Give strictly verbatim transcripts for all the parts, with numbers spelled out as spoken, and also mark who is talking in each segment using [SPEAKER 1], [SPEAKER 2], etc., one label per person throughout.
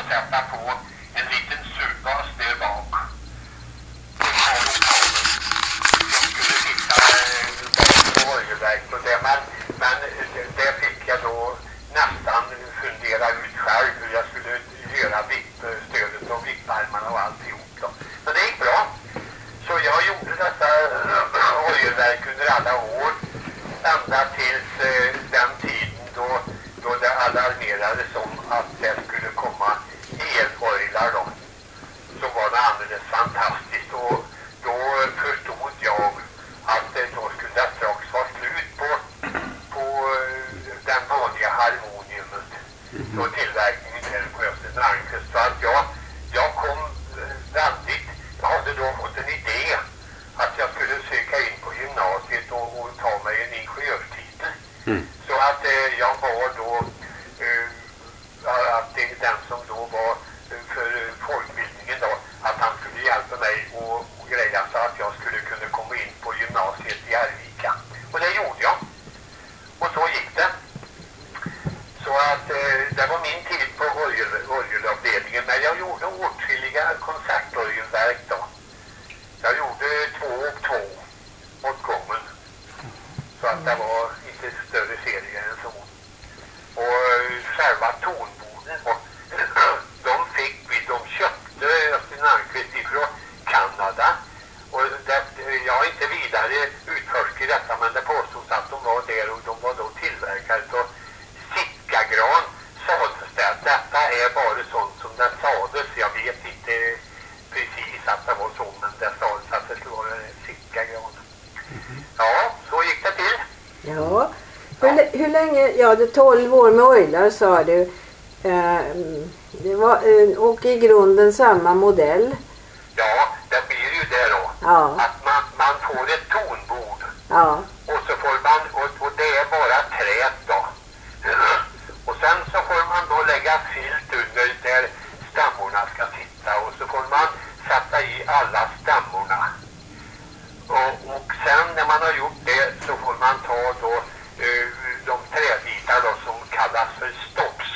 [SPEAKER 1] att sätta på en liten surgas där bak. Som skulle sitta bak på oljeverk och det. Men, men det fick jag då nästan fundera ut själv hur jag skulle göra vippstödet och vipparmarna och alltihop då. Men det gick bra. Så jag gjorde dessa oljeverk under alla år. Ända tills eh, den tiden då, då det alarmerades om att det skulle komma elorglar då. Så var det alldeles fantastiskt. Och då förstod jag att eh, då skulle det strax vara slut på, på eh, den vanliga harmoniumet. Så tillverkningen här på Östermalmskust. Så att jag, jag kom eh, väldigt, jag hade då fått en idé att jag skulle söka in på gymnasiet och, och ta mig en ingenjörstitel. Mm. Så att eh, jag var då eh, att det, den som då var eh, för folkbildningen då, att han skulle hjälpa mig och, och greja så att jag skulle kunna komma in på gymnasiet i Arvika. Och det gjorde jag. Och så gick det. Så att eh, det var min tid på orgelavdelningen, men jag gjorde åtskilliga konsertorgelverk då. Jag gjorde två och två åt gången. Så att det var inte större serier än så. Och själva tonborden, de fick vi, de köpte Östermalmskust ifrån Kanada. Och det, jag är inte vidare utförsk i detta, men det påstås att de var där och de var då tillverkade av Sitkagran. Sades det att detta är bara sånt som det sades. Jag vet inte precis att det var så, men det sades att det skulle vara Sitkagran. Mm-hmm. Ja, så gick det till.
[SPEAKER 2] Ja, hur, ja. hur länge, ja det tolv år med orglar sa du. Eh, det var, eh, och i grunden samma modell.
[SPEAKER 1] Ja, det blir ju det då.
[SPEAKER 2] Ja.
[SPEAKER 1] Att man, man får ett tonbord.
[SPEAKER 2] Ja.
[SPEAKER 1] Och så får man, och, och det är bara träd då. Och sen så får man då lägga filt under där stämmorna ska sitta. Och så får man sätta i alla stämmorna. Och, och sen när man har gjort det så får man ta då uh, de träbitar då som kallas för stops.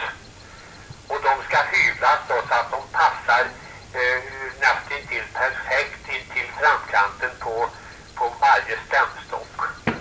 [SPEAKER 1] Och de ska hyvlas då så att de passar uh, nästan till perfekt in till framkanten på, på varje stämstock.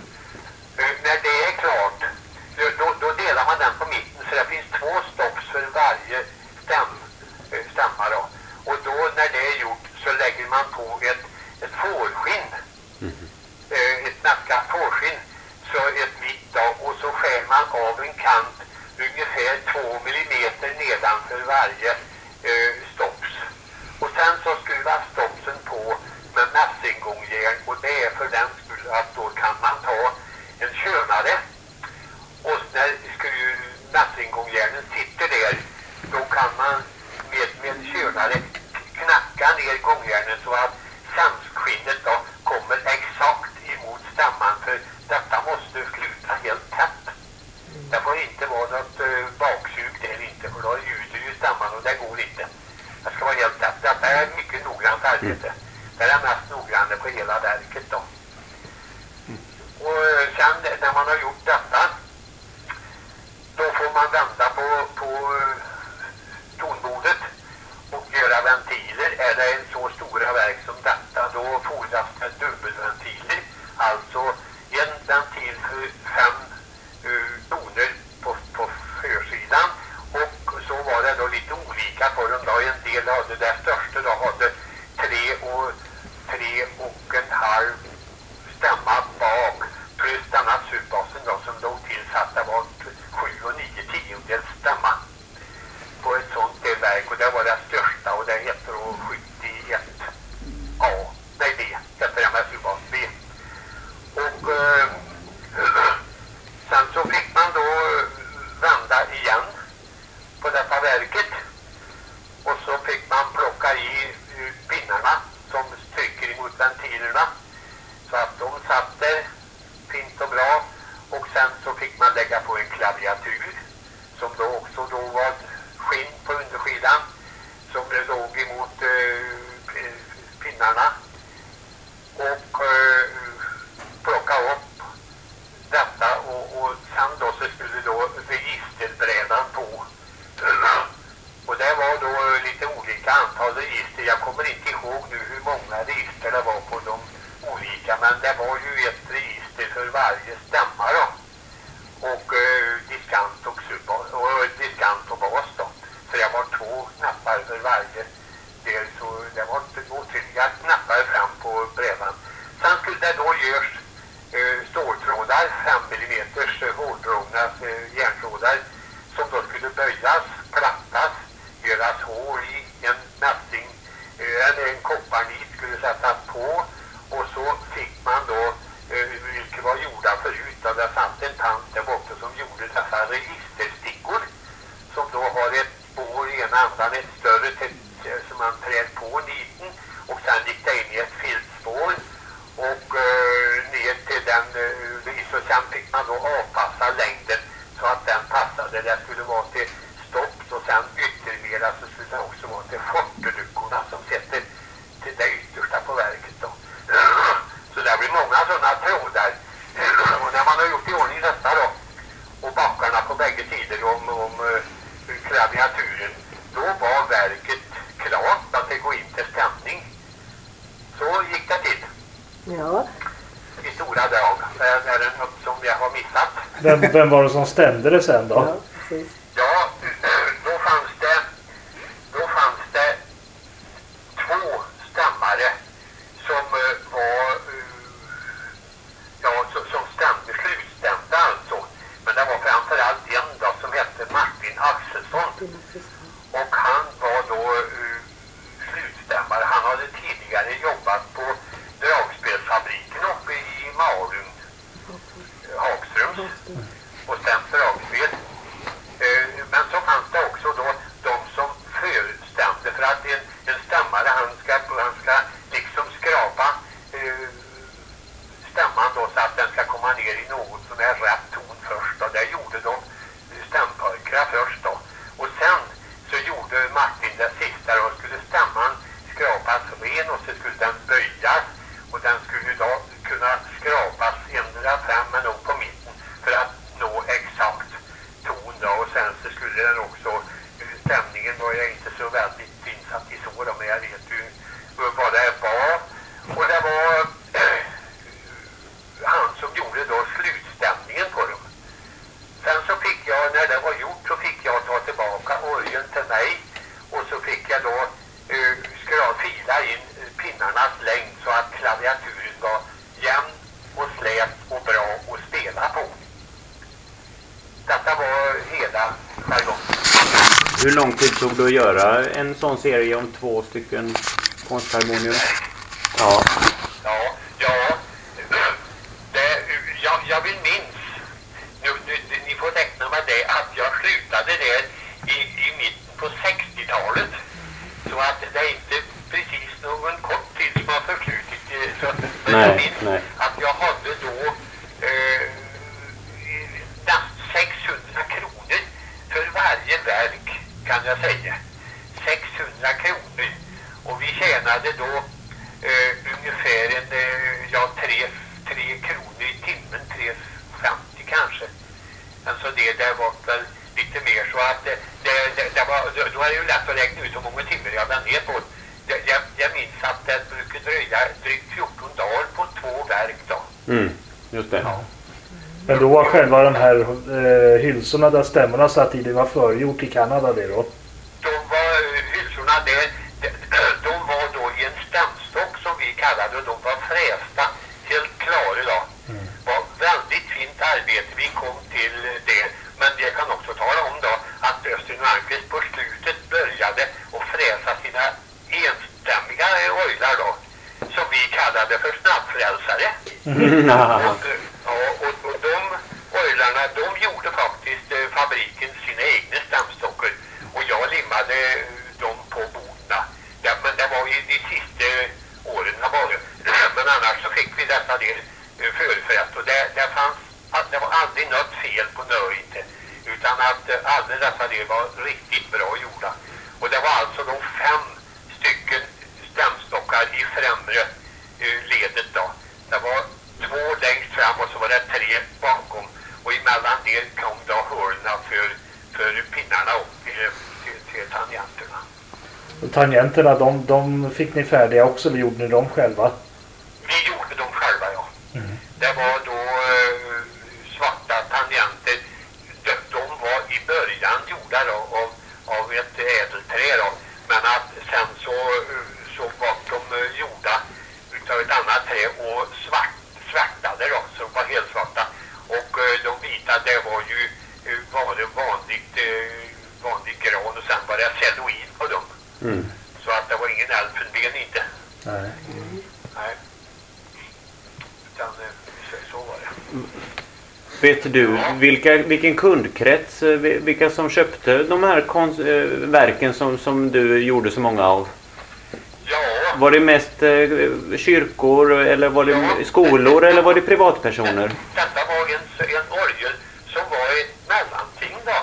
[SPEAKER 1] Uh, när det är klart, då, då delar man den på mitten så det finns två stops för varje stäm, uh, stämma då. Och då när det är gjort så lägger man på ett, ett fårskinn. Mm-hmm. Ett nackat fårskinn, så ett vitt då, och så skär man av en kant ungefär två millimeter nedanför varje eh, stops. Och sen så skruvas stopsen på med mässinggångjärn, och det är för den skull att då kan man ta en könare, och när skruv, mässinggångjärnen sitter där, då kan man med, med en könare knacka ner gångjärnen så att sämskskinnet då kommer exakt emot stämman, för detta måste sluta helt tätt. Det får inte vara något uh, baksug där inte, för då ljuder ju stämman och det går inte. Det ska vara helt tätt. Detta är mycket noggrant arbete. Det är det mest noggranna på hela verket då. Och uh, sen när man har gjort detta, då får man vända på, på uh, tonbordet och göra ventiler. Är det en så stora verk som detta, då fordras det dubbelventiler. Alltså en ventil för fem uh, toner på, på försidan. Och så var det då lite olika på dem då. En del hade, det största då hade tre och, tre och en halv stämma bak. Plus denna subbasen då som låg tillsatt, det var sju och nio tiondels stämma på ett sånt verk, och det var det största, och det heter då sjuttioett A. Nej, B heter det med subbas B. Och eh, sen så fick man då vända igen på detta verket, och så fick man plocka i pinnarna som trycker emot ventilerna så att de satt där fint och bra, och sen så fick man lägga på en klaviatur som då också då var skinn på underskidan som låg emot uh, pinnarna, och uh, plocka upp detta, och, och sen då så skulle då registerbrädan på, och det var då antal register. Jag kommer inte ihåg nu hur många register det var på de olika, men det var ju ett register för varje stämma då. Och eh, diskant och, sub- och diskant och bas då. Så det var två knappar för varje del, så det var åtskilliga knappar fram på brädan. Sen skulle det då görs eh, ståltrådar, fem millimeter hårddragna eh, järntrådar, som då skulle böjas, plattas, göras hål i en mässing, eh, eller en kopparnit skulle sättas på, och så fick man då, eh, vilket var gjorda förut, och där fanns en tant där borta som gjorde dessa registerstickor, som då har ett spår i ena andan, ett större till, som man trär på niten, och sen gick det in i ett filtspår och eh, ner till den, eh, så sen fick man då avpassa längden så att den passade. Det skulle vara till stopp, och sen ytterligare så skulle det också vara till forteluckorna som sätter till det yttersta på verket då. Så det blir många sådana trådar. Och när man har gjort i ordning detta då, och backarna på bägge sidor om, om uh, klaviaturen, då var verket klart att det går in till stämning. Så gick det till.
[SPEAKER 2] Ja.
[SPEAKER 1] I stora drag. Är det något som jag har missat?
[SPEAKER 3] Vem, vem var det som stämde det sen då?
[SPEAKER 2] Ja, precis.
[SPEAKER 1] Ja, då fanns det då fanns det två stämmare som var ja, som stämde, slutstämde alltså. Men det var framförallt en då som hette Martin Axelsson. Och han var då uh, slutstämmare. Han hade tidigare jobbat på dragspelsfabriken uppe i Malung, Hagströms, och stämt dragspel. Uh, men så fanns det också då de som förstämde, för att en, en stämmare han ska, han ska liksom skrapa uh, stämman då så att den ska komma ner i något som är rätt ton först, och det gjorde de stämpöjkra först då. Och sen så gjorde Martin det sista då, skulle stämman skrapas ren, och så skulle den böjas, och den skulle då kunna skrapas ändra fram men nog på mitten för att nå exakt ton då, och sen så skulle den också, stämningen var jag inte så väldigt insatt i så då, men jag vet ju vad det var, och det var äh, han som gjorde då slutstämningen på dem. Sen så fick jag, när det var gjort, så fick jag ta tillbaka orgeln till mig, och så fick jag då uh, skra, fila in pinnarnas längd så att klaviaturen var jämn och slät och bra att spela på. Detta var hela jargongen.
[SPEAKER 4] Hur lång tid tog det att göra en sån serie om två stycken konstharmonium? Ja.
[SPEAKER 1] Ja, ja. Det, jag, jag vill minns, nu, nu, ni får räkna med det, att jag slutade där i, i mitten på sextiotalet. Så att det är inte precis någon kort tid som har förflutit. Så, men
[SPEAKER 4] nej,
[SPEAKER 1] jag minns
[SPEAKER 4] nej.
[SPEAKER 1] att jag hade då eh, nästan sexhundra kronor för varje verk, kan jag säga. sexhundra kronor. Och vi tjänade då eh, ungefär en, eh, ja, tre, tre kronor i timmen, tre femtio kanske. Alltså det, det var väl lite mer, så att det, det, det, det var, då är det ju lätt att räkna ut hur många timmar jag var ner på. Det, jag, jag minns att det brukade dröja drygt fjorton dagar på två verk då.
[SPEAKER 4] Mm, just det.
[SPEAKER 1] Ja.
[SPEAKER 3] Men då var själva de här eh, hylsorna där stämmorna satt i, det var förgjort i Kanada det då?
[SPEAKER 1] De var, hylsorna där, de, de var då i en stämstock som vi kallade, och de var frästa, helt klara då. Mm. Var väldigt fint arbete, vi kom till det. Men jag kan också tala om då att Östen Marcus på slutet började att fräsa sina enstämmiga ojlar då, som vi kallade för snabbfrälsare.
[SPEAKER 4] Mm.
[SPEAKER 1] och, och, och, och de ojlarna, de gjorde faktiskt eh, fabriken sina egna stämstockar, och jag limmade dem på borden. Ja, men det var ju de sista åren bara. Men annars så fick vi dessa del eh, förfräst, och det, det fanns att det var aldrig något fel på nöjt, utan att eh, alla dessa del var riktigt bra gjorda. Och det var alltså de fem stycken stämstockar i främre eh, ledet då. Det var två längst fram, och så var det tre bakom, och emellan det kom då hörna för, för pinnarna upp till, till, till tangenterna.
[SPEAKER 3] Och tangenterna, de, de fick ni färdiga också, eller gjorde ni dem själva?
[SPEAKER 1] Vi gjorde dem själva, ja.
[SPEAKER 3] Mm.
[SPEAKER 1] Det var då eh, svarta tangenter. De, de var i början gjorda då, av, av ett ädelträ då. Men att sen så, så var de eh, gjorda utav ett annat trä och svart, svartade då, så de var helt svarta. Och eh, de vita, det var ju eh, var det vanligt, eh, vanlig gran och sen var det celluloid på dem.
[SPEAKER 4] Mm.
[SPEAKER 1] Så att det var ingen elfenben inte.
[SPEAKER 3] Nej.
[SPEAKER 1] Mm. Nej. Utan eh, så, så var det.
[SPEAKER 4] Vet du vilka, vilken kundkrets, eh, vilka som köpte de här konst, eh, verken som, som du gjorde så många av?
[SPEAKER 1] Ja.
[SPEAKER 4] Var det mest eh, kyrkor eller var det
[SPEAKER 1] Ja.
[SPEAKER 4] skolor eller var det privatpersoner?
[SPEAKER 1] Detta var en, en orgel som var ett mellanting då.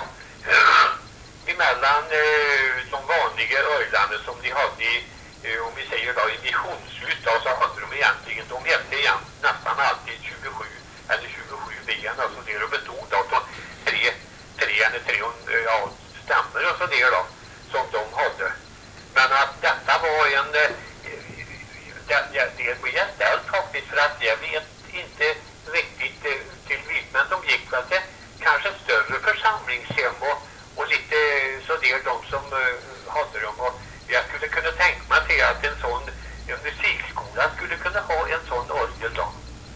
[SPEAKER 1] Emellan eh, de vanliga örlarna som de hade i, eh, om vi säger då, i missionshus då, så hade de egentligen, de hette igen nästan alltid tjugosju eller tjugosju ben, alltså det de bestod då, så tre, tre eller tre ja, stämmer och så det då, som de hade. Men att detta var en, eh, det, det, det blir jag ställt faktiskt för att jag vet inte riktigt eh, till vitt, men de gick väl till kanske större församlingshem och och lite så det är de som uh, hade dem, och jag skulle kunna tänka mig till att en sån en musikskola skulle kunna ha en sån orgel då.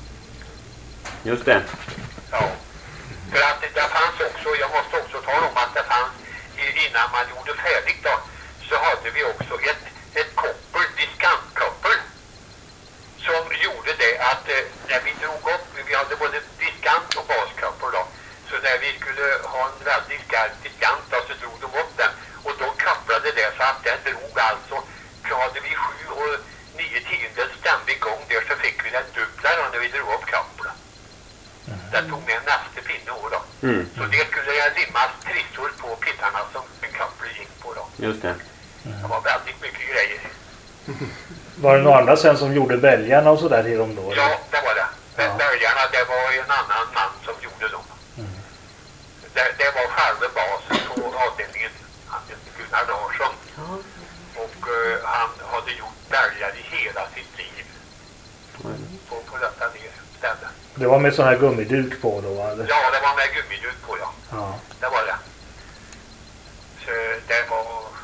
[SPEAKER 4] Just det.
[SPEAKER 1] Ja. För att det fanns också, jag måste också tala om att det fanns innan man gjorde färdigt då, så hade vi också ett, ett koppel, diskantkoppel, som gjorde det att uh, när vi drog upp, vi hade både diskant och baskoppel då. Så när vi skulle ha en väldigt skarp diskant då, så drog de upp den. Och då kopplade det så att den drog alltså. Så hade vi sju och nio tiondels stämde igång där, så fick vi den dubbla då när vi drog upp kopplen. Mm. Den tog med nästa pinne år då. Mm. Så det skulle jag limmas trissor på pittarna som en koppel gick på då.
[SPEAKER 4] Just det.
[SPEAKER 1] Mm. Det var väldigt mycket grejer.
[SPEAKER 3] Var det några andra sen som gjorde bälgarna och sådär till dem då?
[SPEAKER 1] Ja, det var det.
[SPEAKER 3] Ja.
[SPEAKER 1] Bälgarna, det var en annan man som gjorde dem. Det, det var själva basen på avdelningen, han hette Gunnar Larsson. Ja. Och uh, han hade gjort bälgar i hela sitt liv. Mm. På, på detta ställe.
[SPEAKER 3] Det var med sån här gummiduk på då, eller?
[SPEAKER 1] Ja, det var med gummiduk på, ja.
[SPEAKER 3] Ja.
[SPEAKER 1] Det var det. Så det var,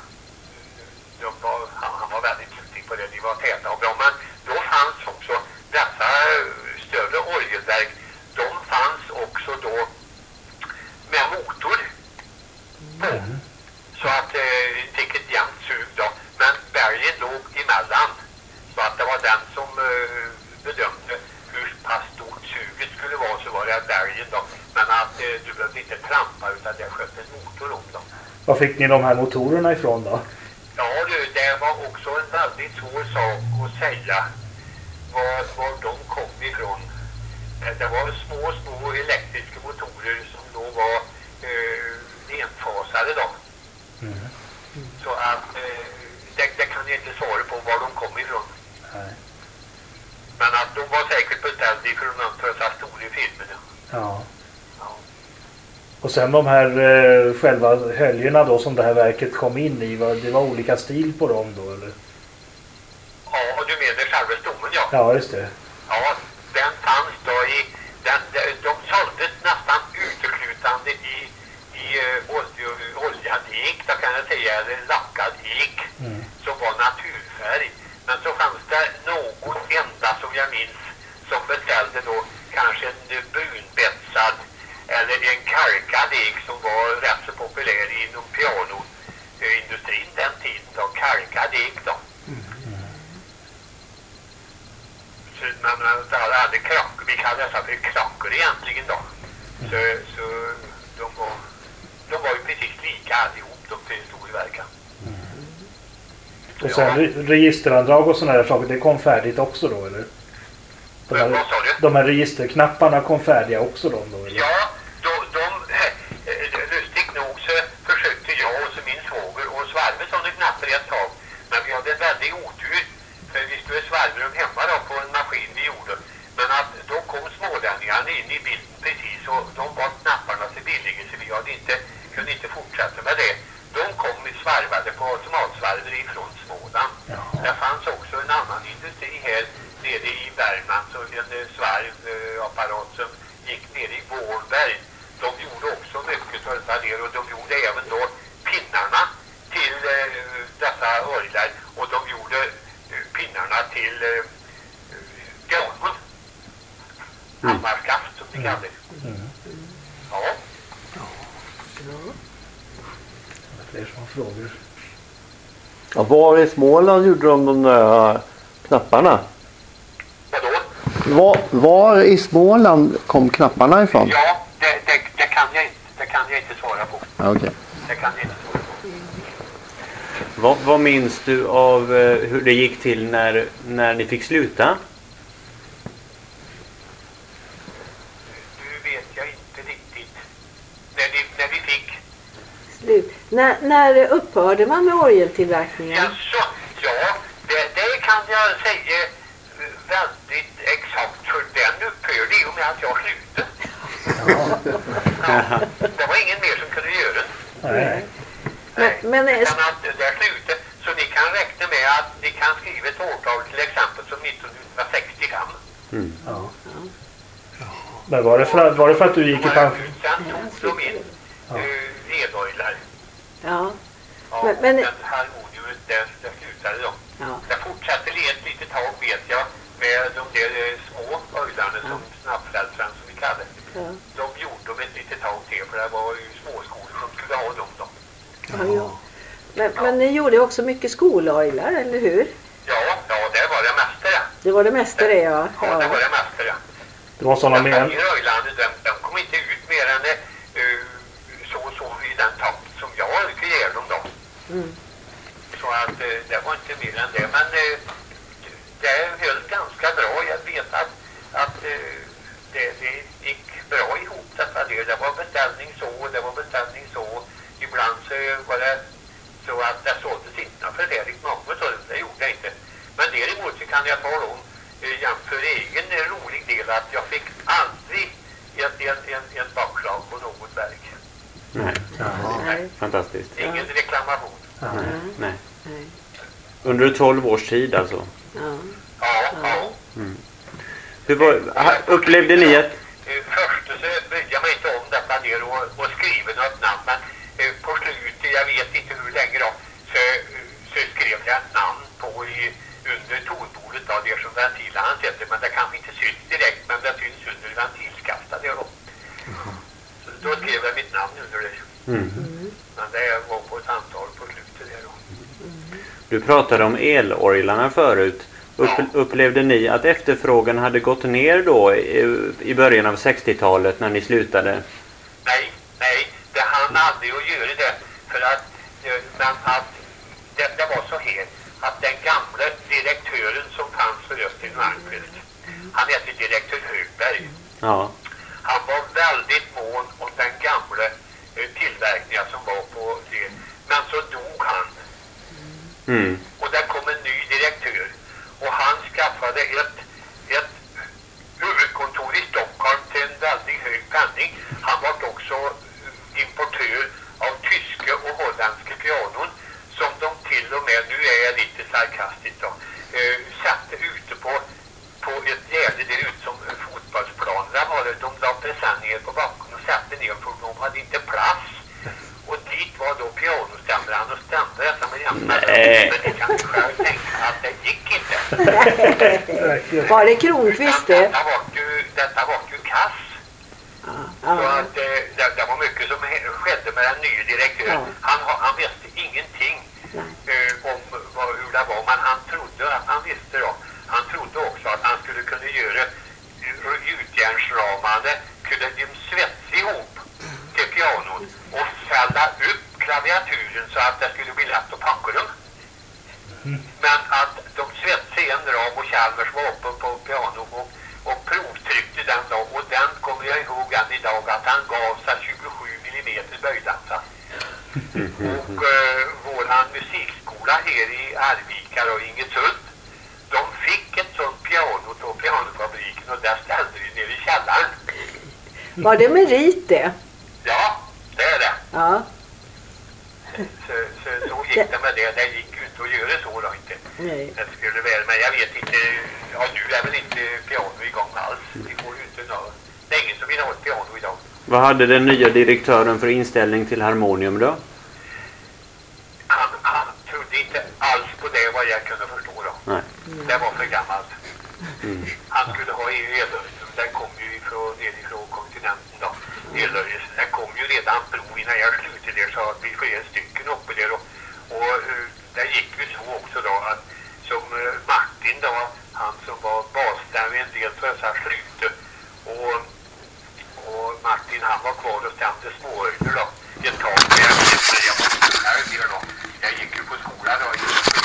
[SPEAKER 1] de var han, han var väldigt duktig på det, de var täta och bra. Men då fanns också dessa större orgelverk, de fanns också då med motor på. Mm. Så att det eh, fick ett jämnt sug då. Men bergen låg emellan. Så att det var den som eh, bedömde hur pass stort suget skulle vara, så var det bergen då. Men att eh, du behövde inte trampa utan det sköt en motor om då.
[SPEAKER 3] Var fick ni de här motorerna ifrån då?
[SPEAKER 1] Ja du, det var också en väldigt svår sak att säga var, var de kom ifrån. Det var små, små elektriska motorer som då var eh, enfasade då. Mm. Så att eh, det, det kan jag inte svara på var de kom ifrån. Nej. Men att de var säkert beställda ifrån de första stora filmerna.
[SPEAKER 3] Ja. Ja. Och sen de här eh, själva höljerna då som det här verket kom in i, var, det var olika stil på dem då, eller?
[SPEAKER 1] Ja, och du menar själva stommen, ja.
[SPEAKER 3] Ja, just det.
[SPEAKER 1] Ja, den fanns då i, den, de, de såldes nästan uteslutande i, i uh, olja, oljad ek, då kan jag säga, eller lackad ek, mm. som var naturfärg. Men så fanns det någon enda som jag minns som beställde då kanske en brunbetsad eller en kalkad ek som var rätt så populär inom pianoindustrin den tiden då, kalkad ek då. Men det hade aldrig krock, vi kallade dessa för krockor egentligen då. Så, så de, var, de var ju precis lika allihop, de till storverkan. Mm.
[SPEAKER 3] Och sen ja. registerandrag och sådana där saker, det kom färdigt också då, eller? De här,
[SPEAKER 1] vad sa du?
[SPEAKER 3] De här registerknapparna kom färdiga också då, då eller?
[SPEAKER 1] Ja, de, de, lustigt nog så försökte jag och så min svåger och svarva sådana knappar ett tag. Men vi hade en väldigt otur. För vi skulle svarva dem hemma då på en maskin vi gjorde. Men att då kom smålänningarna in i bilden precis och de var knapparna så billiga så vi hade inte, kunde inte fortsätta med det. De kom svarvade på automatsvarvare ifrån där och de gjorde uh, pinnarna till uh, granen. Hammarskaft som de kallar det.
[SPEAKER 3] Mm.
[SPEAKER 1] Ja.
[SPEAKER 3] Det är fler som har frågor.
[SPEAKER 5] Ja, var i Småland gjorde de de där knapparna?
[SPEAKER 1] Vadå?
[SPEAKER 5] Var, var i Småland kom knapparna ifrån?
[SPEAKER 1] Ja, det, det, det kan jag inte. Det kan jag inte svara på.
[SPEAKER 5] Ja, okej.
[SPEAKER 1] Det kan jag inte svara på.
[SPEAKER 4] Vad, vad minns du av eh, hur det gick till när, när ni fick sluta?
[SPEAKER 1] Nu vet jag inte riktigt. När vi, när vi fick.
[SPEAKER 2] Slut. När, när upphörde man med orgeltillverkningen?
[SPEAKER 1] Jaså, ja, det, det kan jag säga väldigt exakt. För den upphörde i och med att jag slutade. Ja, det var ingen mer som kunde göra den.
[SPEAKER 3] Nej.
[SPEAKER 2] Men, men är-
[SPEAKER 1] Utan att det slutade. Så ni kan räkna med att ni kan skriva ett årtal till exempel som nittonhundrasextiofem.
[SPEAKER 3] Ja. Men var det, för, var det för att du gick i pension?
[SPEAKER 1] Sen tog de in uh, edojlar.
[SPEAKER 2] ja.
[SPEAKER 1] Ja,
[SPEAKER 2] Men-
[SPEAKER 1] men,
[SPEAKER 2] men-
[SPEAKER 1] den harmoniumet, det, det slutade de.
[SPEAKER 2] Ja.
[SPEAKER 1] Det fortsatte ett litet tag vet jag med de där eh, små öjlarna som snabbfrälsaren som vi kallar det.
[SPEAKER 2] Ja.
[SPEAKER 1] De gjorde dem ett litet tag till för det var ju småskolor som skulle ha dem då.
[SPEAKER 2] Ja, ja. Men, men ni gjorde också mycket skolorglar, eller hur?
[SPEAKER 1] Ja, ja, det var det mesta det.
[SPEAKER 2] Det var det mesta det, ja.
[SPEAKER 1] Ja, det var
[SPEAKER 2] ja.
[SPEAKER 1] det mesta det.
[SPEAKER 3] Det var sådana
[SPEAKER 1] De
[SPEAKER 3] med...
[SPEAKER 1] i Röjlandet, de, de kom inte ut mer än uh, så och så i den takt som jag orkade ge dem då.
[SPEAKER 2] Mm.
[SPEAKER 1] Så att uh, det var inte mer än det. Men uh, det höll ganska bra. Jag vet att, att uh, det, det gick bra ihop detta. Det, det var beställning så och det var beställning så. Ibland så var det så att det såldes inte för det riktigt många så det gjorde jag inte. Men däremot så kan jag tala om uh, för egen rolig del att jag fick aldrig en, en, en, en bakslag på något verk.
[SPEAKER 4] Nej.
[SPEAKER 2] Nej.
[SPEAKER 4] Fantastiskt.
[SPEAKER 1] Ingen reklamation.
[SPEAKER 4] Nej. Nej.
[SPEAKER 2] Nej.
[SPEAKER 4] Under tolv års tid alltså.
[SPEAKER 2] Ja.
[SPEAKER 1] Ja, ja.
[SPEAKER 4] Hur var, ha- upplevde ni att...
[SPEAKER 1] Eh, Först så brydde jag mig inte om detta ner och, och skriva något namn. Men eh, på slutet, jag vet inte hur länge då, så, så skrev jag ett namn på i, under tonbordet då, det som ventilen heter. Men det kanske inte syns direkt, men det syns under ventilskaftet där då. Så då skrev jag mitt namn under det.
[SPEAKER 4] Mm.
[SPEAKER 1] Men det var på ett antal på slutet där då.
[SPEAKER 4] Du pratade om elorglarna förut. Upp, upplevde ni att efterfrågan hade gått ner då i, i början av sextiotalet när ni slutade?
[SPEAKER 1] Nej, nej, det hann aldrig att göra det. För att, eh, men att det, det var så här att den gamla direktören som fanns för Östin Malmqvist, han hette direktör Högberg.
[SPEAKER 4] Ja.
[SPEAKER 1] Han var väldigt mån om den gamla eh, tillverkningen som var på det. Men så dog han.
[SPEAKER 4] Mm.
[SPEAKER 1] Och där kom en ny direktör. Och han skaffade ett, ett huvudkontor i Stockholm till en väldigt hög penning. Han var också importör av tyska och holländska pianon som de till och med, nu är jag lite sarkastisk då, uh, satte ute på, på ett gärde där ute som fotbollsplan. Där var det, de la presenningar på backen och satte ner för de hade inte plats. Och dit var då pianostämran och stämde dessa med jämna.
[SPEAKER 4] Nej.
[SPEAKER 1] Men det kan du själv tänka att det gick inte.
[SPEAKER 2] Var det Kronqvist det?
[SPEAKER 1] Detta var ju, detta var ju kass. Så
[SPEAKER 2] Ja.
[SPEAKER 1] att eh, det, det var mycket som he- skedde med den nya direktören.
[SPEAKER 2] Ja.
[SPEAKER 1] Han, ha- han visste ingenting eh, om vad, hur det var, men han trodde att han visste då. Han trodde också att han skulle kunna göra eh, gjutjärnsramarna, kunde de svetsa ihop till pianon och fälla upp klaviaturen så att det skulle bli lätt att packa dem. Men att de svetsade en ram och Chalmers var uppe på piano och, och provtryckte den då. Och den kommer jag ihåg än idag att han gav sig tjugosju millimeter böjdanta. Och uh, våran musikskola här i Arvika och Ingesund, de fick ett sånt piano på pianofabriken och där ställde vi ner i källaren.
[SPEAKER 2] Var det merit det?
[SPEAKER 1] Ja, det är det.
[SPEAKER 2] Ja.
[SPEAKER 1] Så, så, så gick det med det. Det gick ju inte att göra så då inte.
[SPEAKER 2] Nej.
[SPEAKER 1] Det skulle väl, men jag vet inte, ja nu är väl inte piano igång alls. Det går ju inte nå. Det är ingen som vill ha ett piano idag.
[SPEAKER 4] Vad hade den nya direktören för inställning till harmonium då?
[SPEAKER 1] Han, han trodde inte inte alls på det vad jag kunde förstå då.
[SPEAKER 4] Nej.
[SPEAKER 1] Det var för gammalt.
[SPEAKER 4] Mm.
[SPEAKER 1] Han skulle ha elöjsen. Den kom ju ifrån, nerifrån kontinenten då. Elöjsen. Den kom ju redan bro innan jag slutade där, så att vi flera stycken uppe där. Och, och uh, det gick ju så också då att som uh, Martin då, han som var bas där med en del för dessa flyte. Och, och Martin han var kvar och stämde småöjder då. Ett tag när jag vet när jag var skolan där då. Jag gick ju på skolan då.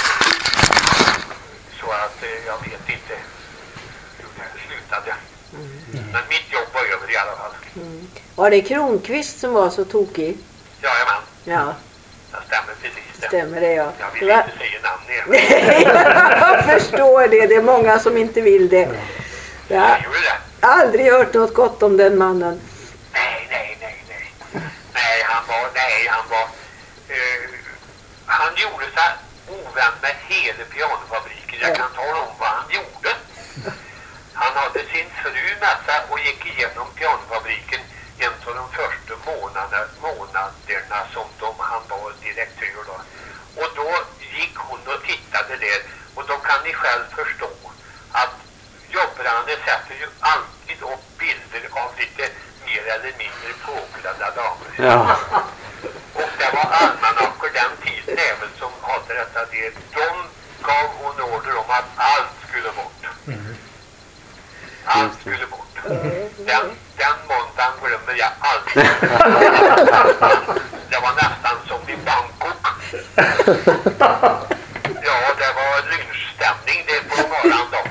[SPEAKER 1] Så att uh, jag vet inte hur det slutade. Mm. Men mitt jobb var över i alla fall.
[SPEAKER 2] Mm. Var det Kronqvist som var så tokig?
[SPEAKER 1] Jajamän.
[SPEAKER 2] Ja.
[SPEAKER 1] Det stämmer precis det.
[SPEAKER 2] Stämmer det, ja.
[SPEAKER 1] Jag vill
[SPEAKER 2] Va?
[SPEAKER 1] inte säga namn igen.
[SPEAKER 2] Nej, jag förstår det. Det är många som inte vill det. Jag har
[SPEAKER 1] Jag gjorde det.
[SPEAKER 2] aldrig hört något gott om den mannen.
[SPEAKER 1] Nej, nej, nej, nej. Nej, han var, nej, han var... Uh, han gjorde så här ovän med hela pianofabriken. Jag kan tala om vad han gjorde. Han hade sin fru med sig och gick igenom pianofabriken en av de första månaderna, månaderna som de, han var direktör då. Och då gick hon och tittade där, och då kan ni själv förstå att jobbarna sätter ju alltid upp bilder av lite mer eller mindre påklädda damer.
[SPEAKER 4] Ja.
[SPEAKER 1] Och det var almanackor den tiden även som hade detta det. De gav hon order om att allt skulle bort.
[SPEAKER 3] Mm.
[SPEAKER 1] Allt skulle bort. Den, den måndagen glömmer jag aldrig. Det var nästan som i Bangkok. Ja, det var lynchstämning det på morgonen då.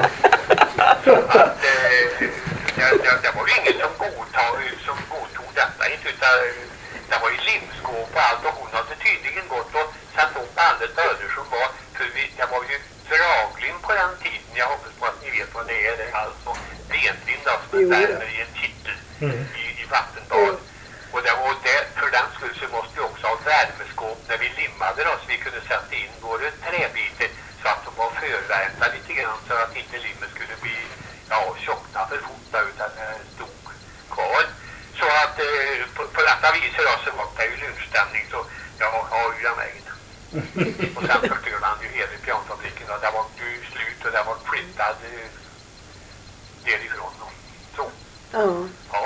[SPEAKER 1] Att, eh, det, det, det var ju ingen som godtog, som godtog detta. Inte, utan, det var ju limskåp och allt, och hon hade tydligen gått och satt upp alla dörrar som var. För vi, det var ju draglim på den tiden. Jag hoppas på att ni vet vad det är. Det är alltså benlind som är värmer i en kittel
[SPEAKER 3] Mm.
[SPEAKER 1] i, i vattenbad. Och det var det, för den skull så måste vi också ha värmeskåp när vi limmade då, så vi kunde sätta in våra träbitar så att de var förvärmda lite grann, så att inte limmet skulle bli ja, tjockna för fota utan det stod kvar. Så att eh, på, på detta viset då, så var det ju lynchstämning, så jag har ju den vägen. Och sen förstörde han ju hela pianofabriken, och det var ju slut och det var flyttad eh, därifrån. Så.
[SPEAKER 2] Ja.
[SPEAKER 1] Ja.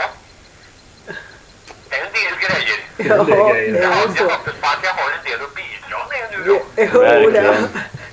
[SPEAKER 1] Det är en del grejer.
[SPEAKER 2] Ja,
[SPEAKER 3] Det är grejer.
[SPEAKER 2] det
[SPEAKER 1] Ja,
[SPEAKER 2] är
[SPEAKER 1] jag
[SPEAKER 2] så.
[SPEAKER 1] hoppas på att jag har en del att bidra med nu då.
[SPEAKER 2] Jo,
[SPEAKER 4] Verkligen.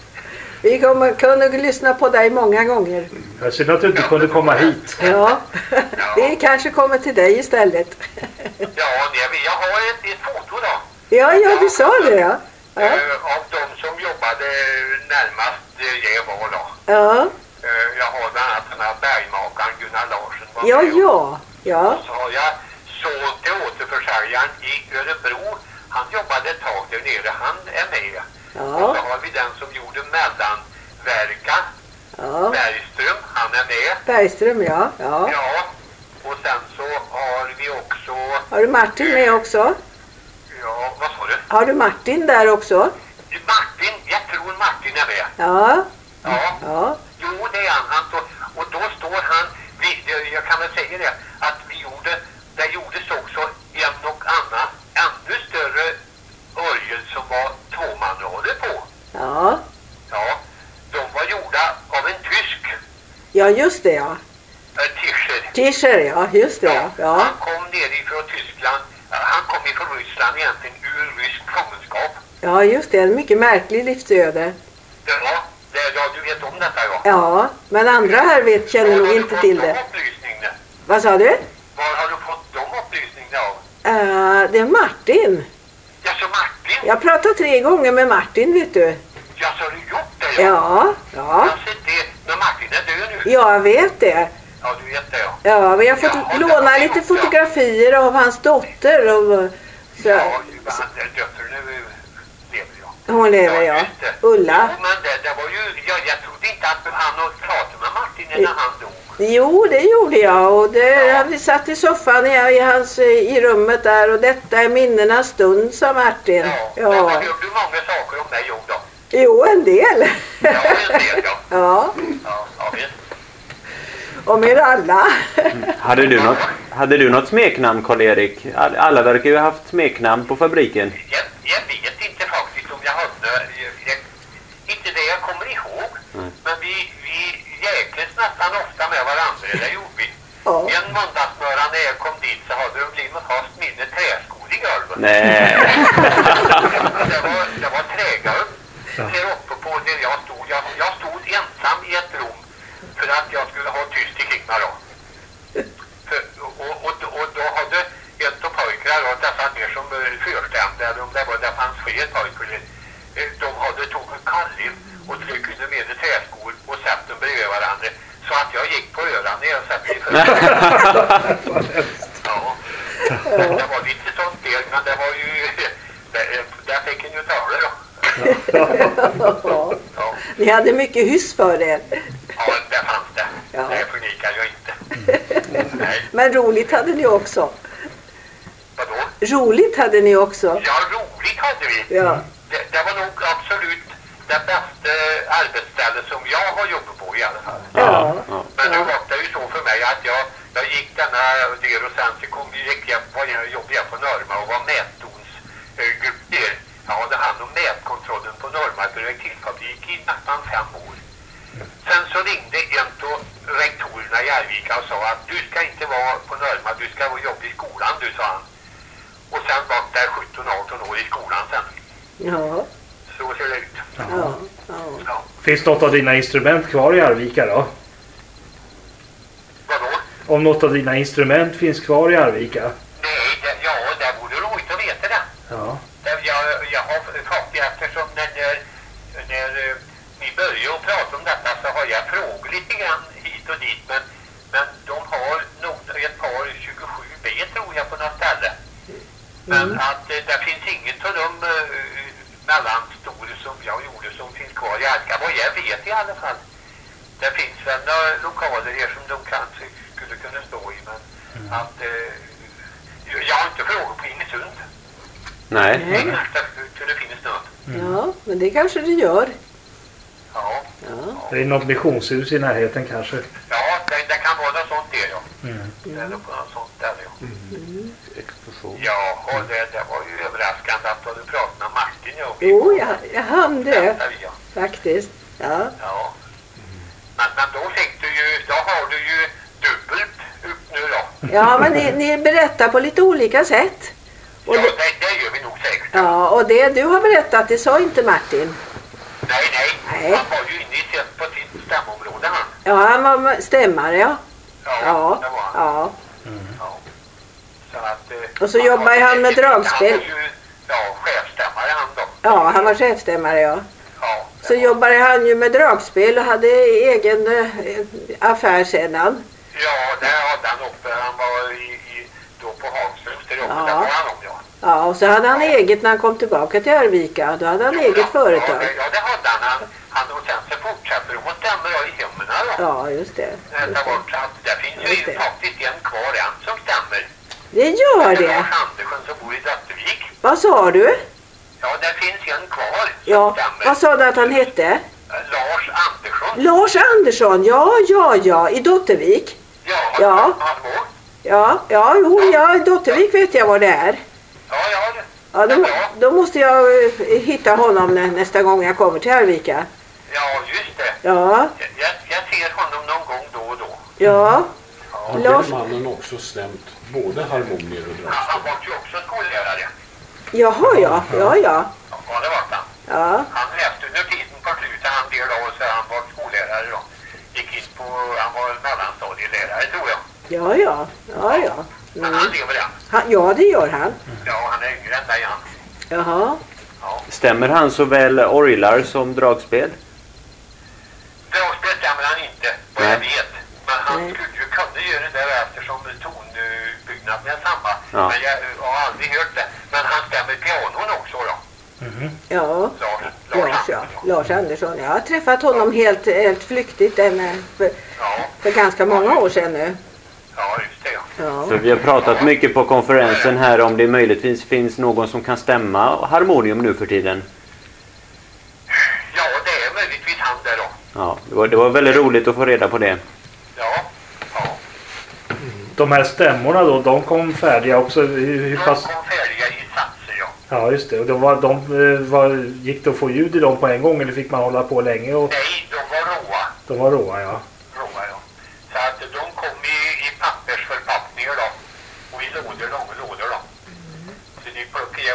[SPEAKER 2] vi kommer kunna lyssna på dig många gånger.
[SPEAKER 3] Jag ser att du inte kunde komma hit.
[SPEAKER 2] Ja, vi kanske kommer till dig istället.
[SPEAKER 1] Ja, nej, jag har ett, ett foto då.
[SPEAKER 2] Ja, ja, du sa det, ja. Ja,
[SPEAKER 1] eh, Av de som jobbade närmast eh, jag var då.
[SPEAKER 2] ja,
[SPEAKER 1] Eh, Jag har bland annat den här bergmakaren Gunnar Larsson. var
[SPEAKER 2] ja,
[SPEAKER 1] med.
[SPEAKER 2] ja, ja.
[SPEAKER 1] Och så har jag sålt till återförsäljaren i Örebro. Han jobbade ett tag där nere. Han är med. Och så
[SPEAKER 2] Ja,
[SPEAKER 1] har vi den som gjorde mellanverka.
[SPEAKER 2] ja.
[SPEAKER 1] Bergström, han är med.
[SPEAKER 2] Bergström, ja, ja.
[SPEAKER 1] Ja. Och sen så har vi också...
[SPEAKER 2] Har du Martin med också?
[SPEAKER 1] Ja, vad sa du?
[SPEAKER 2] Har du Martin där också?
[SPEAKER 1] Martin, jag tror Martin är med.
[SPEAKER 2] Ja,
[SPEAKER 1] Ja.
[SPEAKER 2] ja,
[SPEAKER 1] Jo, det är han. han står, och då står han, vi, jag kan väl säga det, att vi gjorde, det gjordes också en och annan ännu större orgel som var tvåmanrader på.
[SPEAKER 2] ja.
[SPEAKER 1] Ja, de var gjorda av en tysk,
[SPEAKER 2] Ja, just det, ja.
[SPEAKER 1] äh, Tischer.
[SPEAKER 2] Tischer, ja, just det, ja. Ja,
[SPEAKER 1] Han kom ner ifrån Tyskland, äh, han kom ifrån Ryssland egentligen ur rysk fångenskap.
[SPEAKER 2] ja, just det. En mycket märklig livsöde.
[SPEAKER 1] Ja, det, ja, du vet om detta ja.
[SPEAKER 2] Ja, men andra här vet, känner nog inte till det.
[SPEAKER 1] Upplysningar?
[SPEAKER 2] Vad sa du?
[SPEAKER 1] Var har du fått de upplysningarna av?
[SPEAKER 2] Uh, det är Martin.
[SPEAKER 1] Ja, så Martin?
[SPEAKER 2] Jag har pratat tre gånger med Martin, vet du.
[SPEAKER 1] Ja, så har du gjort det?
[SPEAKER 2] Ja, ja.
[SPEAKER 1] Jag ser det. Men Martin är död nu.
[SPEAKER 2] Ja, jag vet det.
[SPEAKER 1] Ja, du vet det ja.
[SPEAKER 2] Ja, vi har fått
[SPEAKER 1] Ja, det
[SPEAKER 2] låna
[SPEAKER 1] har vi
[SPEAKER 2] lite
[SPEAKER 1] gjort, ja.
[SPEAKER 2] fotografier av hans dotter. Och, så,
[SPEAKER 1] Ja, han är döttern nu lever jag.
[SPEAKER 2] hon lever, ja.
[SPEAKER 1] just det.
[SPEAKER 2] Ulla.
[SPEAKER 1] Jo, men det, det var ju, ja, jag trodde inte att han och pratade med Martin innan han dog.
[SPEAKER 2] Jo, det gjorde jag. Och det, vi satt i soffan i, i, hans, i rummet där. Och detta är minnenas stund, sa Martin.
[SPEAKER 1] Ja, men
[SPEAKER 2] Ja.
[SPEAKER 1] hörde du många saker om mig, jo då?
[SPEAKER 2] Jo, en del.
[SPEAKER 1] Ja, en del ja.
[SPEAKER 2] Ja,
[SPEAKER 1] Ja, ja visst.
[SPEAKER 2] om er alla.
[SPEAKER 4] Hade du något, hade du något smeknamn, Karl-Erik? All- Alla verkar ju ha haft smeknamn på fabriken.
[SPEAKER 1] Jag, jag vet inte faktiskt om jag hade, jag
[SPEAKER 4] Nej.
[SPEAKER 1] det var, det var trägare där uppe på där jag stod. Jag, jag stod ensam i ett rum för att jag skulle ha tyst i kring mig då. För, och, och, och då hade ett av pojkarna då, dessa mer som förstämde, eller om det var det fanns fler pojkar, de hade tagit kalliv och tryckt under med träskor och satt dem bredvid varandra. Så att jag gick på öronen när jag satt i för. Ja. Det var lite sånt spel, men det var ju det, där fick en ju tala då. Ja.
[SPEAKER 2] Ni hade mycket hyss för er.
[SPEAKER 1] Ja, det fanns det.
[SPEAKER 2] Ja.
[SPEAKER 1] Det förnikar jag inte. Nej.
[SPEAKER 2] Men roligt hade ni också.
[SPEAKER 1] Vadå?
[SPEAKER 2] Roligt hade ni också.
[SPEAKER 1] Ja, roligt hade vi.
[SPEAKER 2] Ja.
[SPEAKER 1] Det, det var nog absolut det bästa arbetsstället som jag har jobbat på i alla fall.
[SPEAKER 2] Ja.
[SPEAKER 4] Ja.
[SPEAKER 1] Men nu
[SPEAKER 2] Ja.
[SPEAKER 1] var det ju så för mig att jag, jag gick denna del och sen så kom, gick jag på, jag jobbade på Norma och var mätdonsgrupp där. Jag hade hand om mätkontrollen på Norma projektilfabrik i nästan fem år. Sen så ringde en av rektorerna i Arvika och sa att du ska inte vara på Norma, du ska jobba i skolan, du, sa han. Och sen var det sjutton arton år i skolan sen.
[SPEAKER 2] Ja.
[SPEAKER 1] Så ser det ut.
[SPEAKER 2] Ja. Ja.
[SPEAKER 1] Ja.
[SPEAKER 3] Finns något av dina instrument kvar i Arvika då?
[SPEAKER 1] Vadå?
[SPEAKER 3] Om något av dina instrument finns kvar i Arvika?
[SPEAKER 1] Nej, det, ja, det vore roligt att veta det.
[SPEAKER 3] Ja.
[SPEAKER 1] det jag, jag har faktiskt, eftersom när, när, när eh, ni börjar att prata om detta så har jag frågor lite grann hit och dit. Men, men de har nog ett par tjugosju B tror jag på något ställe. Men
[SPEAKER 2] Mm.
[SPEAKER 1] att eh, det finns inget av de uh, mellanstora som jag gjorde som finns kvar i Arka. Vad jag vet i alla fall. Det finns väl några lokaler här som de kanske skulle kunna stå i. Men
[SPEAKER 3] Mm.
[SPEAKER 1] att eh, jag har inte frågor på Ingesund.
[SPEAKER 4] Nej.
[SPEAKER 2] Nej.
[SPEAKER 1] Hur det finns något.
[SPEAKER 2] Ja, men det kanske det gör.
[SPEAKER 1] Ja,
[SPEAKER 2] Ja.
[SPEAKER 3] Det är något missionshus i närheten kanske.
[SPEAKER 1] ja det, det kan vara något sånt där, ja.
[SPEAKER 3] Mm.
[SPEAKER 1] Det är nog något sånt där, ja.
[SPEAKER 5] Explosion.
[SPEAKER 1] Ja, och det, det var ju överraskande att du pratade med Martin, ja.
[SPEAKER 2] Jo, jag, jag hann det
[SPEAKER 1] Väntar vi, ja.
[SPEAKER 2] faktiskt. Ja.
[SPEAKER 1] Ja. Men, men då fick du ju, då har du ju dubbelt upp nu då.
[SPEAKER 2] Ja, men ni, ni berättar på lite olika sätt. Och
[SPEAKER 1] Ja,
[SPEAKER 2] det,
[SPEAKER 1] det, det gör vi nog säkert.
[SPEAKER 2] ja, och det du har berättat, det sa inte Martin.
[SPEAKER 1] Nej, nej.
[SPEAKER 2] Nej.
[SPEAKER 1] Han var ju inne i sitt, på sitt stämområde, han.
[SPEAKER 2] Ja, han var stämmare, ja.
[SPEAKER 1] Ja,
[SPEAKER 2] Ja,
[SPEAKER 1] det var han.
[SPEAKER 2] ja.
[SPEAKER 1] Ja. Så att, eh,
[SPEAKER 2] Och så jobbar
[SPEAKER 1] var-
[SPEAKER 2] han med dragspel.
[SPEAKER 1] Han var ju, ja, chefstämmare han då.
[SPEAKER 2] Ja, han var chefstämmare, ja.
[SPEAKER 1] Ja, det
[SPEAKER 2] Så
[SPEAKER 1] var-
[SPEAKER 2] jobbade han ju med dragspel och hade egen eh, affär sedan.
[SPEAKER 1] Ja, där hade han uppe. Han var i, i, då på Hagströms där uppe.
[SPEAKER 2] Ja.
[SPEAKER 1] Där var han om, ja.
[SPEAKER 2] Ja, och så hade han eget när han kom tillbaka till Arvika. Då hade han
[SPEAKER 1] Jo,
[SPEAKER 2] eget
[SPEAKER 1] ja,
[SPEAKER 2] företag.
[SPEAKER 1] Ja, det, ja, det hade han. Han, han och sen så fortsätter de att stämma då i hemmen då.
[SPEAKER 2] Ja, just det.
[SPEAKER 1] Det,
[SPEAKER 2] Just
[SPEAKER 1] var,
[SPEAKER 2] det.
[SPEAKER 1] så att det finns
[SPEAKER 2] Just
[SPEAKER 1] ju
[SPEAKER 2] det.
[SPEAKER 1] faktiskt en kvar än som stämmer.
[SPEAKER 2] Det gör
[SPEAKER 1] Det
[SPEAKER 2] det.
[SPEAKER 1] var Andersson som bor i Döttervik.
[SPEAKER 2] Vad sa du?
[SPEAKER 1] Ja, det finns en kvar som
[SPEAKER 2] Ja,
[SPEAKER 1] stämmer.
[SPEAKER 2] vad sa du att han hette?
[SPEAKER 1] Eh, Lars Andersson.
[SPEAKER 2] Lars Andersson, ja, ja, ja, i Dottervik.
[SPEAKER 1] Ja,
[SPEAKER 2] Ja.
[SPEAKER 1] hallå?
[SPEAKER 2] Ja, ja, jo, ja, i Dottervik vet jag vad det är.
[SPEAKER 1] Ja, ja. det-
[SPEAKER 2] Ja,
[SPEAKER 1] det är
[SPEAKER 2] då,
[SPEAKER 1] bra.
[SPEAKER 2] då måste jag eh, hitta honom nä, nästa gång jag kommer till Arvika.
[SPEAKER 1] Ja, just det.
[SPEAKER 2] Ja,
[SPEAKER 1] Jag, jag, jag ser honom någon gång då och då.
[SPEAKER 2] ja,
[SPEAKER 6] Har
[SPEAKER 2] Lars-
[SPEAKER 6] den mannen också stämt både harmonier och
[SPEAKER 1] Han,
[SPEAKER 6] dragspel?
[SPEAKER 1] han var ju också skollärare.
[SPEAKER 2] jaha, ja, ja, ja,
[SPEAKER 1] Ja, det var han.
[SPEAKER 2] ja,
[SPEAKER 1] Han läste under tiden på slutet, han del av så han var skollärare då. Gick in på, han var mellanstadielärare tror jag.
[SPEAKER 2] ja, ja, ja, ja.
[SPEAKER 1] Men
[SPEAKER 2] Mm.
[SPEAKER 1] han lever än.
[SPEAKER 2] Han, ja, det gör han.
[SPEAKER 1] Ja, han är yngre än dig han.
[SPEAKER 2] Jaha,
[SPEAKER 1] Ja.
[SPEAKER 4] Stämmer han såväl orglar som dragspel?
[SPEAKER 1] Dragspel stämmer han inte, vad jag
[SPEAKER 4] Nej.
[SPEAKER 1] vet. Men han
[SPEAKER 2] Nej.
[SPEAKER 1] skulle ju kunna göra det där eftersom tonbyggnaden är samma.
[SPEAKER 4] Ja.
[SPEAKER 1] Men jag har aldrig hört det. Men han stämmer pianon också då.
[SPEAKER 3] Mhm.
[SPEAKER 2] ja.
[SPEAKER 1] Lars, Lars,
[SPEAKER 2] Lars, ja.
[SPEAKER 1] Andersson.
[SPEAKER 2] Lars Andersson. Jag har träffat honom helt, helt flyktigt en, eh, för,
[SPEAKER 1] Ja,
[SPEAKER 2] för ganska många år sedan nu.
[SPEAKER 1] ja, just det ja.
[SPEAKER 2] Ja.
[SPEAKER 4] För vi har pratat mycket på konferensen här om det möjligtvis finns någon som kan stämma harmonium nu för tiden.
[SPEAKER 1] Ja, det är möjligtvis han där då.
[SPEAKER 4] Ja, det var, det var väldigt roligt att få reda på det.
[SPEAKER 1] Ja, ja.
[SPEAKER 3] De här stämmorna då, de kom färdiga också. Hur, hur
[SPEAKER 1] De
[SPEAKER 3] pass...
[SPEAKER 1] kom färdiga i satser, ja.
[SPEAKER 3] Ja, just det. Och de var, de, eh, var, gick det att få ljud i dem på en gång eller fick man hålla på länge? Och
[SPEAKER 1] Nej, de var råa.
[SPEAKER 3] de var råa, ja.
[SPEAKER 1] Råa, ja. Så att de kom i, i pappersförpackningar då. Och i lådor, långa lådor då. Så de plockade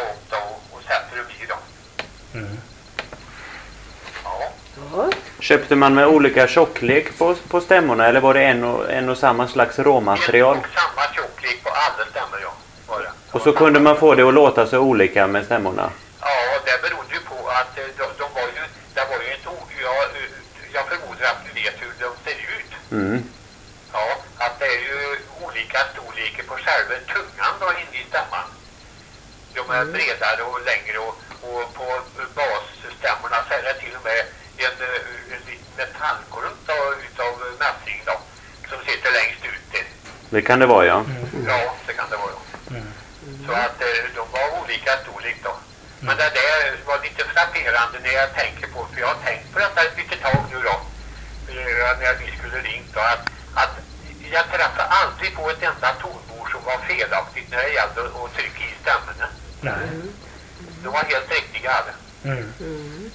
[SPEAKER 3] Mm.
[SPEAKER 1] Ja.
[SPEAKER 2] Ja.
[SPEAKER 4] Köpte man med olika tjocklek på, på stämmorna eller var det en och, en och samma slags råmaterial?
[SPEAKER 1] Och samma tjocklek på alla stämmor, ja. Var det.
[SPEAKER 4] Och så kunde man få det att låta så olika med stämmorna?
[SPEAKER 1] Ja, det berodde ju på att eh, de, de var ju, det var ju ett ord, jag, jag förmodar att du vet hur de ser ut.
[SPEAKER 4] Mm.
[SPEAKER 1] Ja, att det är ju olika storlekar på själva tungan då inne i stämman. De är bredare och längre och, och på basstämmorna så är det till och med en, en liten metallkorump då, utav mässing då, som sitter längst ut.
[SPEAKER 4] Det kan det vara, ja.
[SPEAKER 1] Ja, det kan det vara.
[SPEAKER 3] Mm.
[SPEAKER 1] Så att eh, de var olika storlek då. Men det där var lite frapperande när jag tänker på, för jag har tänkt på detta ett litet tag nu då, eh, när vi skulle ringt då, att, att jag träffade aldrig på ett enda tonbord som var felaktigt när det gällde att trycka i stämmorna.
[SPEAKER 3] Nej.
[SPEAKER 1] De var helt riktiga alla.
[SPEAKER 3] Mm.
[SPEAKER 2] Mm.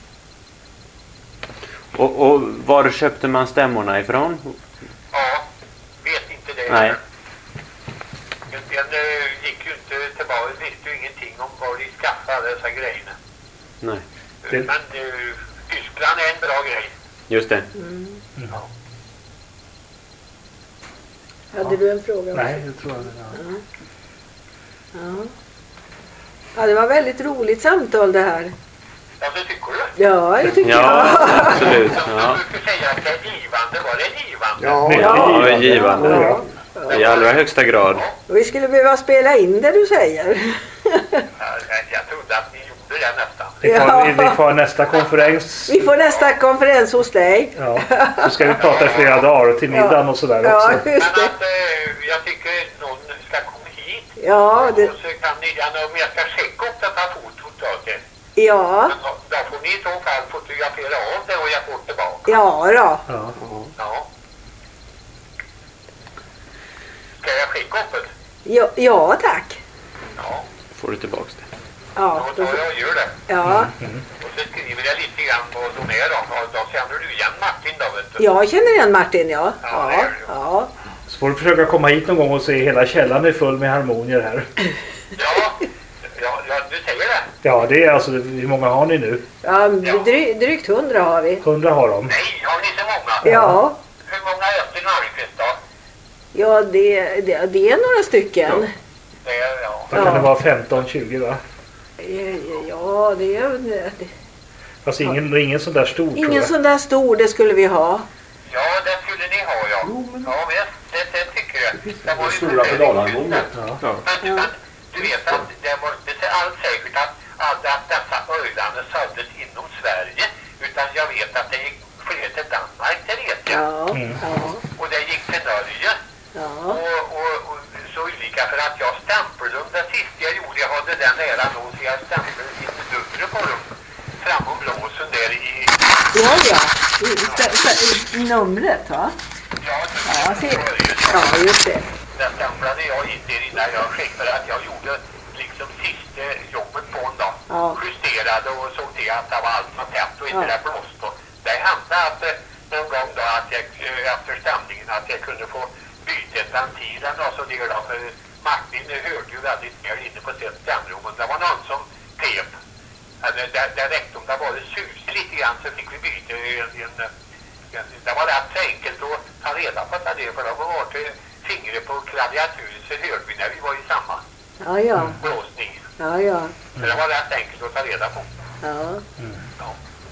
[SPEAKER 4] Och, och var köpte man stämmorna ifrån?
[SPEAKER 1] Ja, vet inte det.
[SPEAKER 4] Nej.
[SPEAKER 1] Den, den uh, gick ju inte tillbaka, visste ju ingenting om var de skaffade dessa grejerna.
[SPEAKER 4] Nej.
[SPEAKER 3] Det-
[SPEAKER 1] Men uh, Tyskland är en bra grej.
[SPEAKER 4] Just det.
[SPEAKER 2] Mm.
[SPEAKER 1] Ja.
[SPEAKER 2] Hade du en fråga?
[SPEAKER 3] Nej, det tror jag inte.
[SPEAKER 2] Ja. Ja, det var väldigt roligt samtal det här.
[SPEAKER 1] Ja, det tycker du?
[SPEAKER 2] Ja, det tycker
[SPEAKER 4] Ja,
[SPEAKER 2] jag.
[SPEAKER 4] absolut.
[SPEAKER 1] Som
[SPEAKER 4] Ja.
[SPEAKER 1] du brukar säga att det är givande, var det givande?
[SPEAKER 5] Ja,
[SPEAKER 3] Ja.
[SPEAKER 4] Ja, givande.
[SPEAKER 2] Ja.
[SPEAKER 4] I allra högsta grad.
[SPEAKER 2] Och vi skulle behöva spela in det du säger.
[SPEAKER 1] Ja, jag trodde att ni gjorde det nästan.
[SPEAKER 3] Vi får,
[SPEAKER 2] Ja.
[SPEAKER 3] vi, vi får nästa konferens.
[SPEAKER 2] Vi får nästa konferens hos dig.
[SPEAKER 3] Ja, så ska vi prata i flera dagar till middagen och sådär
[SPEAKER 2] Ja,
[SPEAKER 3] också.
[SPEAKER 2] just
[SPEAKER 1] Men
[SPEAKER 2] det.
[SPEAKER 1] att eh, jag tycker någon ska komma hit.
[SPEAKER 2] Ja, det,
[SPEAKER 1] Och så kan ni, ja, om jag ska checka upp detta fotot då, det.
[SPEAKER 2] ja,
[SPEAKER 1] Men då, då får ni i så fall fotografera av det och jag får tillbaka.
[SPEAKER 2] ja då.
[SPEAKER 3] Ja.
[SPEAKER 1] Ja. Ska jag skicka upp det?
[SPEAKER 2] Ja, ja tack.
[SPEAKER 1] Ja,
[SPEAKER 4] Får du tillbaks det.
[SPEAKER 2] Ja,
[SPEAKER 1] då
[SPEAKER 2] då,
[SPEAKER 1] tar jag och gör det.
[SPEAKER 2] ja,
[SPEAKER 1] Och så skriver jag lite grann vad de är då. Och då känner du igen Martin då, vet du.
[SPEAKER 2] jag känner igen Martin, ja.
[SPEAKER 1] Ja,
[SPEAKER 2] Ja,
[SPEAKER 1] det gör du.
[SPEAKER 2] ja.
[SPEAKER 3] Så får du försöka komma hit någon gång och se hela källaren är full med harmonier här.
[SPEAKER 1] Ja, ja, ja du säger det.
[SPEAKER 3] Ja, det är alltså, hur många har ni nu?
[SPEAKER 2] Ja, dry, drygt hundra har vi.
[SPEAKER 3] Hundra har de.
[SPEAKER 1] Nej, har ni så många?
[SPEAKER 2] Ja,
[SPEAKER 1] Hur många efter Norrqvist då?
[SPEAKER 2] ja det, det, det är några stycken.
[SPEAKER 1] Det är, ja.
[SPEAKER 3] Då kan det vara femton tjugo va?
[SPEAKER 2] Ja, det är... Det,
[SPEAKER 3] Fast ingen, ingen sån där stor tror
[SPEAKER 2] ingen
[SPEAKER 3] jag.
[SPEAKER 2] sån där stor, det skulle vi ha.
[SPEAKER 1] Ja, det skulle ni ha, ja. Ja, visst, det, det tycker jag. Det var ju
[SPEAKER 6] Stora pedalharmonier.
[SPEAKER 3] Ja.
[SPEAKER 6] Ja.
[SPEAKER 1] Men, men du vet att det var inte alls säkert att, att, att dessa öjlander såldes inom Sverige. Utan jag vet att det gick fler till Danmark, det vet jag.
[SPEAKER 2] Ja,
[SPEAKER 3] Mm.
[SPEAKER 2] ja,
[SPEAKER 1] Och det gick till Norge.
[SPEAKER 2] ja.
[SPEAKER 1] Och, och, och så olika för att jag stämplade dem. Det sista jag gjorde, jag hade den nära då, så jag stämplade lite dubbel på dem. Fram och blåsen där i...
[SPEAKER 2] Ja, ja. St- st- numret, va?
[SPEAKER 1] Ja,
[SPEAKER 2] Ja, se.
[SPEAKER 1] det
[SPEAKER 2] Ja, just det.
[SPEAKER 1] Där stämplade jag in där innan jag skickade att jag gjorde liksom sista jobbet på en dag.
[SPEAKER 2] Ja.
[SPEAKER 1] Justerade och såg till att det var allt var tätt och inte
[SPEAKER 2] Ja.
[SPEAKER 1] det blåst. Och det hände att eh, någon gång då att jag eh, efter stämningen att jag kunde få byta ventilen och så där då. För Martin hörde ju väldigt väl inne på sitt stämrum och det var någon som pep. Eller där, där räckte om det var det sus lite grann så fick vi byta en, en, en, det var rätt enkelt att ta reda på det för det var till fingret på klaviaturen så hörde vi när vi var i samma
[SPEAKER 2] Ja, ja.
[SPEAKER 1] blåsning.
[SPEAKER 2] Ja, ja.
[SPEAKER 1] Så det var rätt enkelt att ta reda på.
[SPEAKER 2] Ja.
[SPEAKER 1] Ja.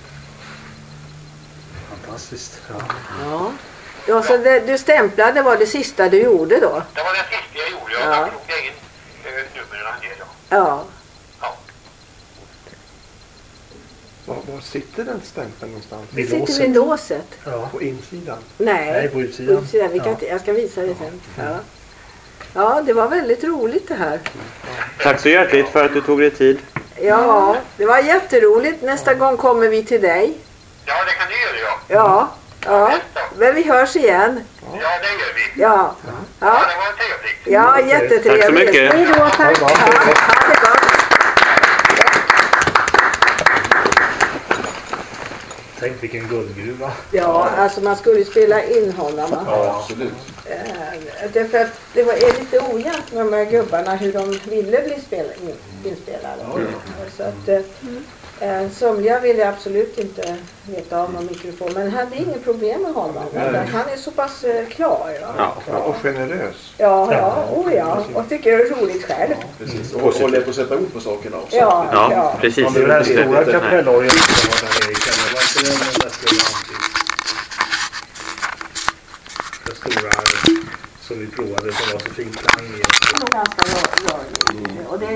[SPEAKER 3] Fantastiskt. Ja.
[SPEAKER 2] Ja. Ja, så det, du stämplade var det sista du gjorde då?
[SPEAKER 1] Det var det sista jag gjorde. Jag
[SPEAKER 2] Ja.
[SPEAKER 1] ja. tog jag in uh, numren ner då.
[SPEAKER 2] Ja.
[SPEAKER 1] Ja.
[SPEAKER 5] Var, var sitter den stämpeln någonstans?
[SPEAKER 2] Det
[SPEAKER 3] Vid
[SPEAKER 2] sitter
[SPEAKER 3] låset.
[SPEAKER 2] vid låset.
[SPEAKER 3] Ja.
[SPEAKER 5] På insidan?
[SPEAKER 2] Nej,
[SPEAKER 3] Nej, på utsidan.
[SPEAKER 2] På utsidan. Vi kan
[SPEAKER 3] Ja.
[SPEAKER 2] inte, jag ska visa det sen. Ja. Ja, det var väldigt roligt det här.
[SPEAKER 4] Tack så hjärtligt för att du tog dig tid.
[SPEAKER 2] Ja, det var jätteroligt. Nästa gång kommer vi till dig.
[SPEAKER 1] Ja, det kan ni göra, ja.
[SPEAKER 2] Ja, ja. Men vi hörs igen.
[SPEAKER 1] Ja, det gör vi.
[SPEAKER 2] Ja,
[SPEAKER 1] Ja,
[SPEAKER 2] ja,
[SPEAKER 1] det var trevligt.
[SPEAKER 2] ja jättetrevligt.
[SPEAKER 4] Tack så mycket.
[SPEAKER 2] Hej då, tack.
[SPEAKER 3] Ha det bra.
[SPEAKER 2] Ja, ha det gott.
[SPEAKER 3] Tänk vilken guldgruva.
[SPEAKER 2] Ja, alltså man skulle ju spela in honom. Va?
[SPEAKER 6] Ja, absolut.
[SPEAKER 2] Eh, Därför att det var, är lite ojämnt med de här gubbarna hur de ville bli spela, in, inspelade. Så att, eh, Eh, somliga ville absolut inte veta av någon mikrofon, men hade ingen problem med honom. Han är så pass eh, klar. Ja.
[SPEAKER 4] Ja.
[SPEAKER 7] Och generös.
[SPEAKER 2] Ja, ja, oh ja. Och tycker det är roligt själv.
[SPEAKER 8] Precis. Och, och lätt att sätta ord på sakerna också.
[SPEAKER 2] Ja,
[SPEAKER 4] Ja,
[SPEAKER 2] ja.
[SPEAKER 4] precis.
[SPEAKER 3] Ja, det är den här stora
[SPEAKER 4] Nej.
[SPEAKER 3] kapellorgeln som var där i källaren. Var inte den den där stora antydd? Den stora som vi provade som var så fin klang i.
[SPEAKER 2] Det var ganska rörligt. Och det